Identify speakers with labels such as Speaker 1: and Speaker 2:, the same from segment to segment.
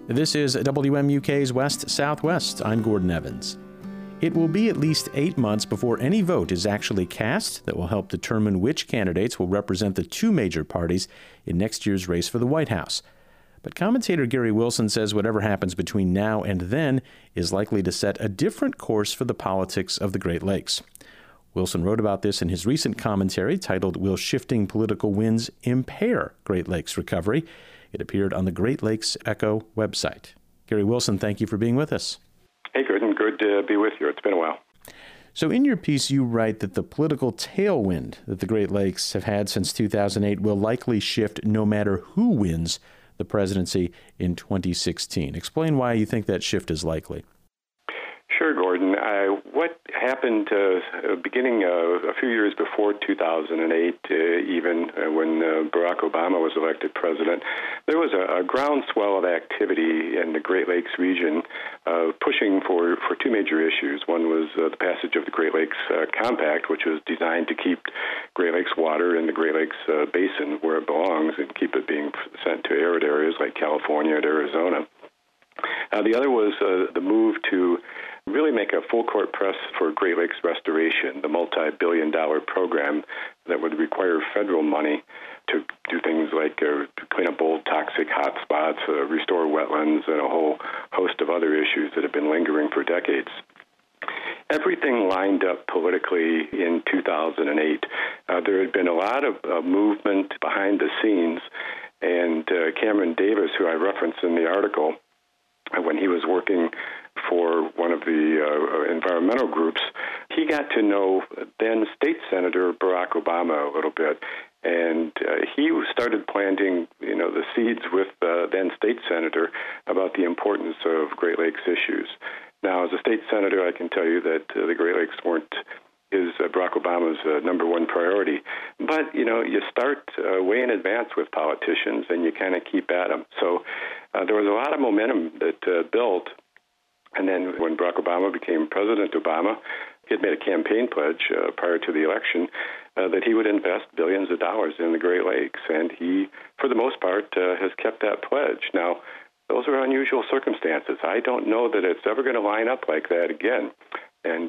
Speaker 1: This is WMUK's West Southwest. I'm Gordon Evans. It will be at least 8 months before any vote is actually cast that will help determine which candidates will represent the two major parties in next year's race for the White House. But commentator Gary Wilson says whatever happens between now and then is likely to set a different course for the politics of the Great Lakes. Wilson wrote about this in his recent commentary titled, "Will Shifting Political Winds Impair Great Lakes Recovery?" It appeared on the Great Lakes Echo website. Gary Wilson, thank you for being with us.
Speaker 2: Hey, Gordon. Good to be with you. It's been a while.
Speaker 1: So in your piece, you write that the political tailwind that the Great Lakes have had since 2008 will likely shift no matter who wins the presidency in 2016. Explain why you think that shift is likely.
Speaker 2: Sure, Gordon. What happened beginning a few years before 2008, even when Barack Obama was elected president, there was a groundswell of activity in the Great Lakes region pushing for two major issues. One was the passage of the Great Lakes Compact, which was designed to keep Great Lakes water in the Great Lakes basin where it belongs and keep it being sent to arid areas like California and Arizona. The other was the move to really make a full-court press for Great Lakes restoration, the multi-billion-dollar program that would require federal money to do things like to clean up old toxic hotspots, restore wetlands, and a whole host of other issues that have been lingering for decades. Everything lined up politically in 2008. There had been a lot of movement behind the scenes, and Cameron Davis, who I referenced in the article, when he was working for one of the environmental groups, he got to know then State Senator Barack Obama a little bit, and he started planting, the seeds with then State Senator about the importance of Great Lakes issues. Now, as a State Senator, I can tell you that the Great Lakes weren't Barack Obama's number one priority. But, you start way in advance with politicians, and you kind of keep at them. So there was a lot of momentum that built. And then when Barack Obama became President Obama, he had made a campaign pledge prior to the election that he would invest billions of dollars in the Great Lakes. And he, for the most part, has kept that pledge. Now, those are unusual circumstances. I don't know that it's ever going to line up like that again. And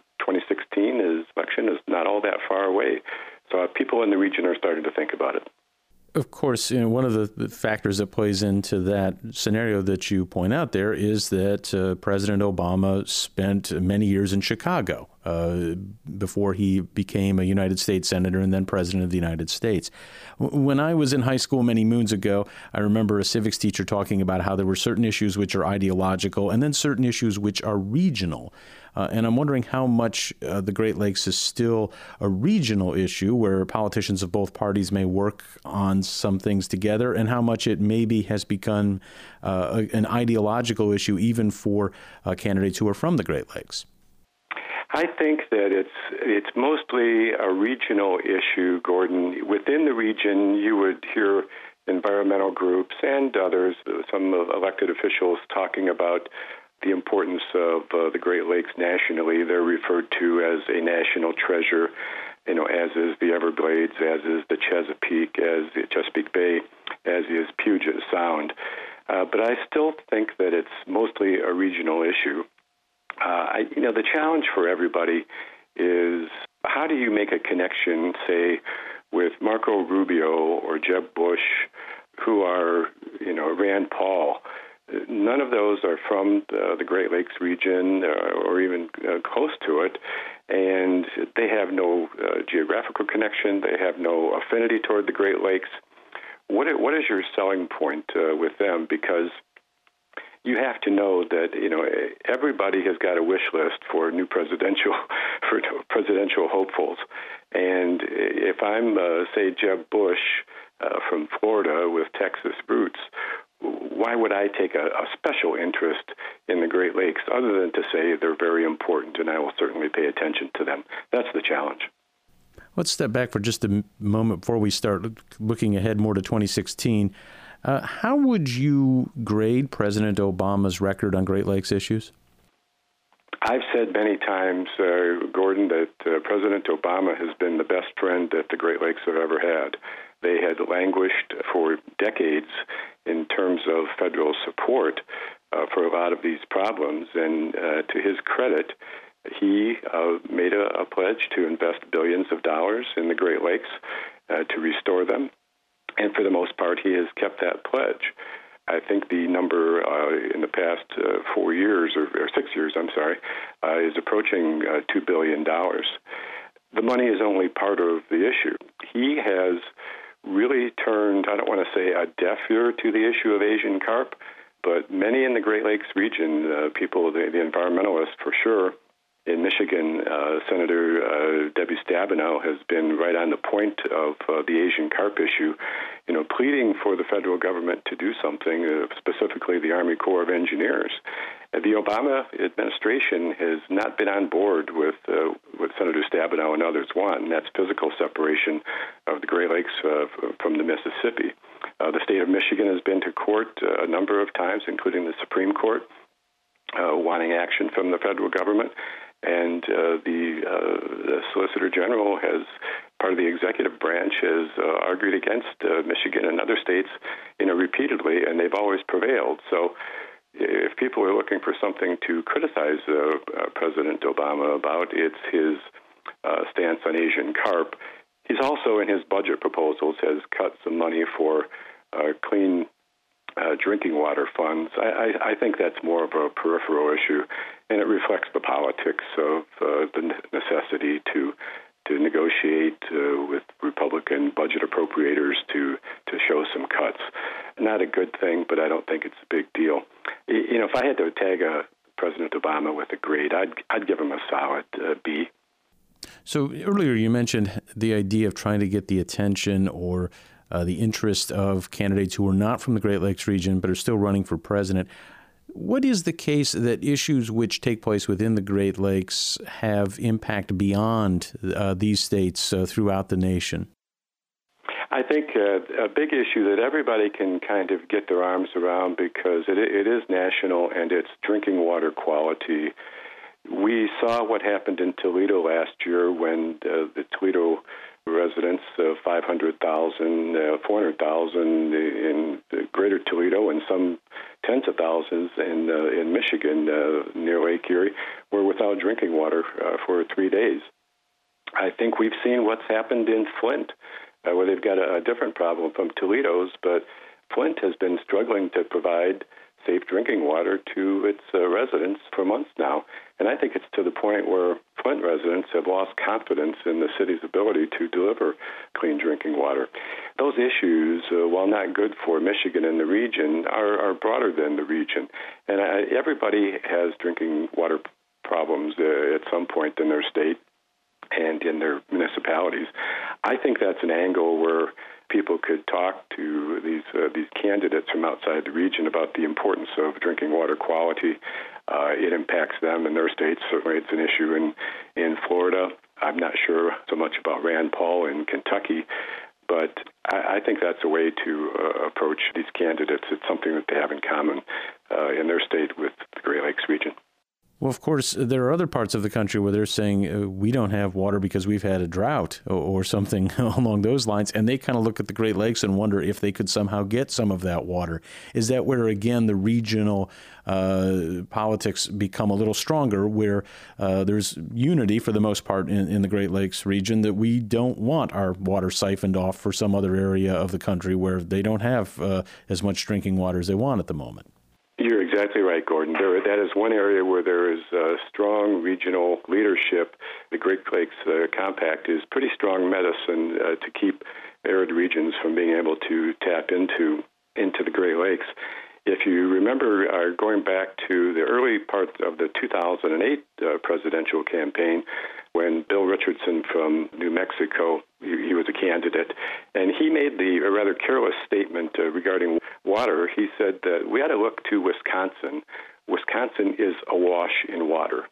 Speaker 2: 2016 election is not all that far away. So people in the region are starting to think about it.
Speaker 1: Of course, one of the factors that plays into that scenario that you point out there is that President Obama spent many years in Chicago before he became a United States Senator and then President of the United States. When I was in high school many moons ago, I remember a civics teacher talking about how there were certain issues which are ideological and then certain issues which are regional. And I'm wondering how much the Great Lakes is still a regional issue where politicians of both parties may work on some things together, and how much it maybe has become an ideological issue even for candidates who are from the Great Lakes.
Speaker 2: I think that it's mostly a regional issue, Gordon. Within the region, you would hear environmental groups and others, some elected officials talking about the importance of the Great Lakes nationally. They're referred to as a national treasure, as is the Everglades, as is the Chesapeake, as the Chesapeake Bay, as is Puget Sound. But I still think that it's mostly a regional issue. The challenge for everybody is how do you make a connection, say, with Marco Rubio or Jeb Bush, who are, Rand Paul. None of those are from the Great Lakes region or even close to it, and they have no geographical connection. They have no affinity toward the Great Lakes. What is your selling point with them? Because you have to know that everybody has got a wish list for presidential hopefuls, and if I'm say Jeb Bush from Florida with Texas roots, why would I take a special interest in the Great Lakes other than to say they're very important and I will certainly pay attention to them? That's the challenge.
Speaker 1: Let's step back for just a moment before we start looking ahead more to 2016. How would you grade President Obama's record on Great Lakes issues?
Speaker 2: I've said many times, Gordon, that President Obama has been the best friend that the Great Lakes have ever had. They had languished for decades in terms of federal support for a lot of these problems. And to his credit, he made a pledge to invest billions of dollars in the Great Lakes to restore them. And for the most part, he has kept that pledge. I think the number in the past 4 years, or 6 years, is approaching $2 billion. The money is only part of the issue. He has really turned, I don't want to say a deaf ear to the issue of Asian carp, but many in the Great Lakes region, people, the environmentalists for sure, in Michigan, Senator Debbie Stabenow has been right on the point of the Asian carp issue, pleading for the federal government to do something, specifically the Army Corps of Engineers. The Obama administration has not been on board with what Senator Stabenow and others want, and that's physical separation of the Great Lakes from the Mississippi. The state of Michigan has been to court a number of times, including the Supreme Court, wanting action from the federal government. And the Solicitor General has, part of the executive branch, has argued against Michigan and other states, repeatedly, and they've always prevailed. So if people are looking for something to criticize President Obama about, it's his stance on Asian carp. He's also, in his budget proposals, has cut some money for clean drinking water funds. I think that's more of a peripheral issue, and it reflects the politics of the necessity to negotiate with Republican budget appropriators to show some cuts. Not a good thing, but I don't think it's a big deal. If I had to tag President Obama with a grade, I'd give him a solid B.
Speaker 1: So earlier you mentioned the idea of trying to get the attention or the interest of candidates who are not from the Great Lakes region but are still running for president. What is the case that issues which take place within the Great Lakes have impact beyond these states throughout the nation?
Speaker 2: I think a big issue that everybody can kind of get their arms around, because it is national, and it's drinking water quality. We saw what happened in Toledo last year when the Toledo residents, 500,000, 400,000 in greater Toledo, and some tens of thousands in Michigan near Lake Erie, were without drinking water for 3 days. I think we've seen what's happened in Flint, where they've got a different problem from Toledo's, but Flint has been struggling to provide safe drinking water to its residents for months now. And I think it's to the point where Flint residents have lost confidence in the city's ability to deliver clean drinking water. Those issues, while not good for Michigan and the region, are broader than the region. And everybody has drinking water problems at some point in their state and in their municipalities. I think that's an angle where people could talk to these candidates from outside the region about the importance of drinking water quality. It impacts them in their states. Certainly it's an issue in Florida. I'm not sure so much about Rand Paul in Kentucky, but I think that's a way to approach these candidates. It's something that they have in common in their state with the Great Lakes region.
Speaker 1: Well, of course, there are other parts of the country where they're saying we don't have water because we've had a drought or something along those lines. And they kind of look at the Great Lakes and wonder if they could somehow get some of that water. Is that where, again, the regional politics become a little stronger, where there's unity for the most part in the Great Lakes region that we don't want our water siphoned off for some other area of the country where they don't have as much drinking water as they want at the moment?
Speaker 2: You're exactly right, Gordon. That is one area where there is strong regional leadership. The Great Lakes Compact is pretty strong medicine to keep arid regions from being able to tap into the Great Lakes. If you remember, going back to the early part of the 2008 presidential campaign, when Bill Richardson from New Mexico, he was a candidate, and he made a rather careless statement regarding water. He said that we ought to look to Wisconsin. Wisconsin is awash in water.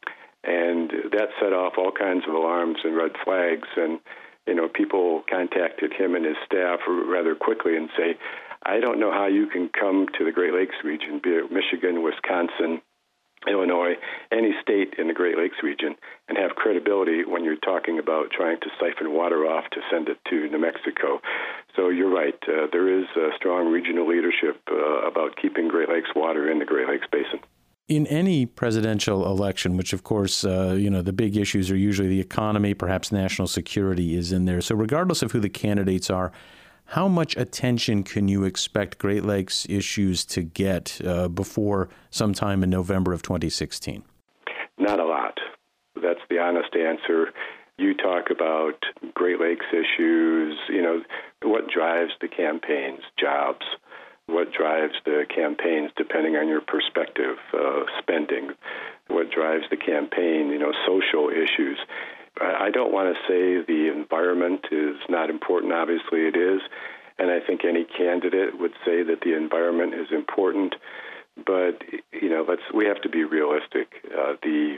Speaker 2: And that set off all kinds of alarms and red flags, and people contacted him and his staff rather quickly and say, I don't know how you can come to the Great Lakes region, be it Michigan, Wisconsin, Illinois, any state in the Great Lakes region, and have credibility when you're talking about trying to siphon water off to send it to New Mexico. So you're right. There is strong regional leadership about keeping Great Lakes water in the Great Lakes Basin.
Speaker 1: In any presidential election, which of course, the big issues are usually the economy, perhaps national security is in there. So regardless of who the candidates are, how much attention can you expect Great Lakes issues to get before sometime in November of 2016?
Speaker 2: Not a lot. That's the honest answer. You talk about Great Lakes issues, what drives the campaigns? Jobs. What drives the campaigns, depending on your perspective? Spending. What drives the campaign? Social issues. I don't want to say the environment is not important. Obviously it is. And I think any candidate would say that the environment is important. But, we have to be realistic. The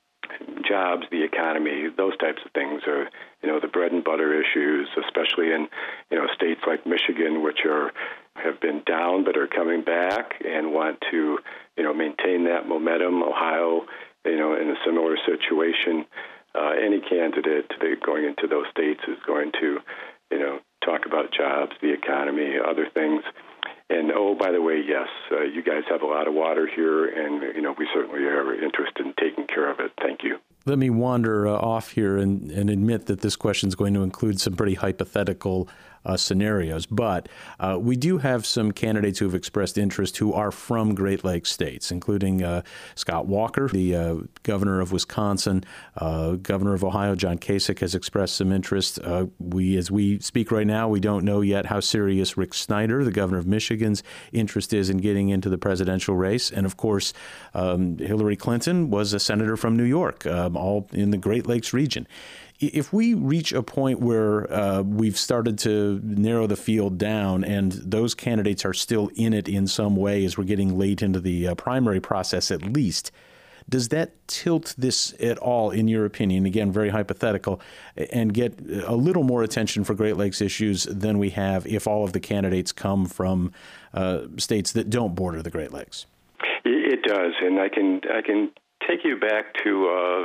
Speaker 2: jobs, the economy, those types of things are, the bread and butter issues, especially in, states like Michigan, which have been down but are coming back and want to, maintain that momentum. Ohio, in a similar situation. Any candidate going into those states is going to, talk about jobs, the economy, other things. And, by the way, yes, you guys have a lot of water here, and, we certainly are interested in taking care of it. Thank you.
Speaker 1: Let me wander off here and admit that this question is going to include some pretty hypothetical scenarios. But we do have some candidates who have expressed interest who are from Great Lakes states, including Scott Walker, the governor of Wisconsin, governor of Ohio, John Kasich, has expressed some interest. As we speak right now, we don't know yet how serious Rick Snyder, the governor of Michigan's interest is in getting into the presidential race. And of course, Hillary Clinton was a senator from New York, all in the Great Lakes region. If we reach a point where we've started to narrow the field down and those candidates are still in it in some way as we're getting late into the primary process at least, does that tilt this at all, in your opinion, again, very hypothetical, and get a little more attention for Great Lakes issues than we have if all of the candidates come from states that don't border the Great Lakes?
Speaker 2: It does, and I can take you back to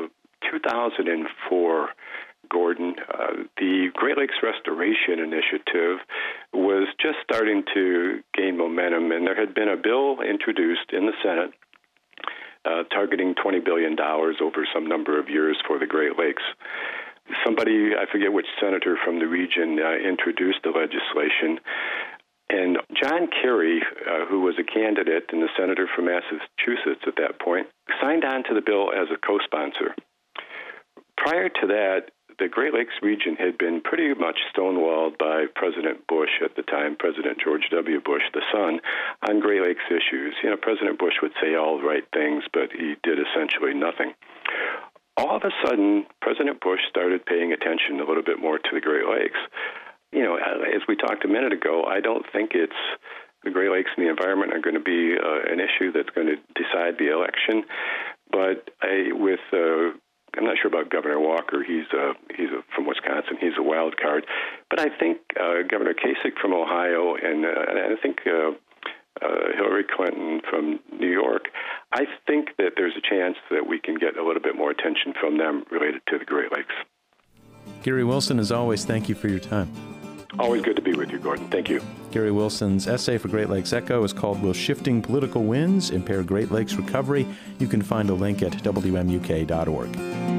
Speaker 2: 2004, Gordon. The Great Lakes Restoration Initiative was just starting to gain momentum, and there had been a bill introduced in the Senate targeting $20 billion over some number of years for the Great Lakes. Somebody, I forget which senator from the region, introduced the legislation. And John Kerry, who was a candidate and the senator from Massachusetts at that point, signed on to the bill as a co-sponsor. Prior to that, the Great Lakes region had been pretty much stonewalled by President Bush at the time, President George W. Bush, the son, on Great Lakes issues. President Bush would say all the right things, but he did essentially nothing. All of a sudden, President Bush started paying attention a little bit more to the Great Lakes. As we talked a minute ago, I don't think it's the Great Lakes and the environment are going to be an issue that's going to decide the election. But I'm not sure about Governor Walker. He's from Wisconsin. He's a wild card. But I think Governor Kasich from Ohio and I think Hillary Clinton from New York, I think that there's a chance that we can get a little bit more attention from them related to the Great Lakes.
Speaker 1: Gary Wilson, as always, thank you for your time.
Speaker 2: Always good to be with you, Gordon. Thank you.
Speaker 1: Gary Wilson's essay for Great Lakes Echo is called Will Shifting Political Winds Impair Great Lakes Recovery? You can find a link at WMUK.org.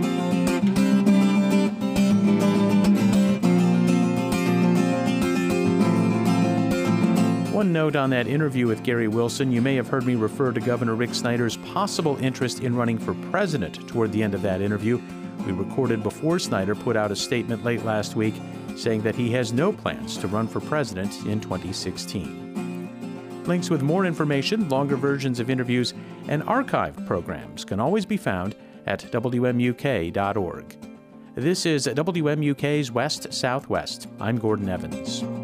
Speaker 1: One note on that interview with Gary Wilson, you may have heard me refer to Governor Rick Snyder's possible interest in running for president toward the end of that interview. We recorded before Snyder put out a statement late last week saying that he has no plans to run for president in 2016. Links with more information, longer versions of interviews, and archived programs can always be found at WMUK.org. This is WMUK's West Southwest. I'm Gordon Evans.